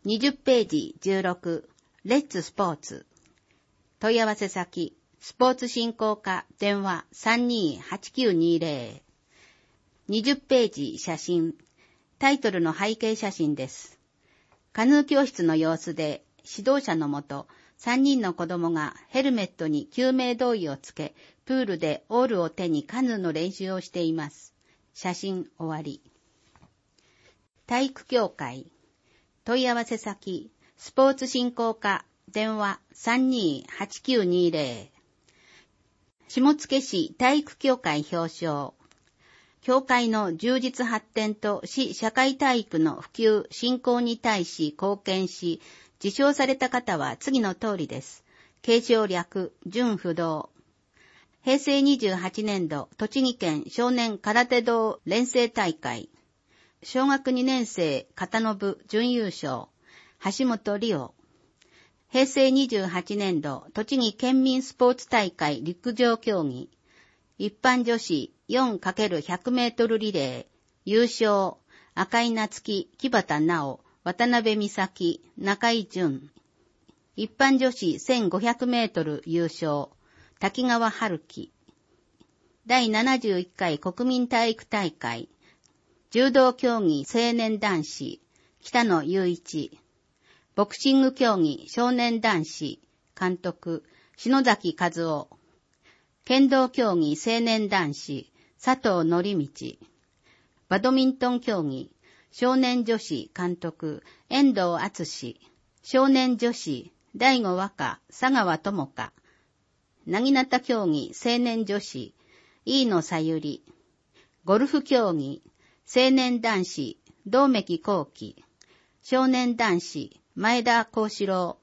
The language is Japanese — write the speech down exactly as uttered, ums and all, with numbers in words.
にじゅうページじゅうろく、レッツスポーツ。問い合わせ先、スポーツ振興課電話 さんにーはちきゅうにーぜろ。にじゅうページ写真。タイトルの背景写真です。カヌー教室の様子で、指導者のもと、さんにんの子供がヘルメットに救命胴衣をつけ、プールでオールを手にカヌーの練習をしています。写真終わり。体育協会。問い合わせ先、スポーツ振興課電話 さんにーはちきゅうにーぜろ。下野市体育協会表彰。協会の充実発展と市社会体育の普及振興に対し貢献し、受賞された方は次の通りです。継承略、準不動。平成にじゅうはちねんど、栃木県少年空手道連成大会。小学にねん生、片野部準優勝。橋本理央。平成にじゅうはちねんど、栃木県民スポーツ大会陸上競技。一般女子 よんかけるひゃくメートルリレー。優勝。赤井夏樹、木端直、渡辺美咲、中井淳。一般女子せんごひゃくメートル優勝。滝川春樹。第ななじゅういっかい国民体育大会。柔道競技青年男子。北野雄一。ボクシング競技少年男子。監督、篠崎和夫。剣道競技青年男子。佐藤則道。バドミントン競技少年女子監督、遠藤敦。少年女子、大吾和歌、佐川智香。なぎなた競技青年女子、飯野さゆり。ゴルフ競技青年男子、道目幸喜。少年男子、前田幸四郎。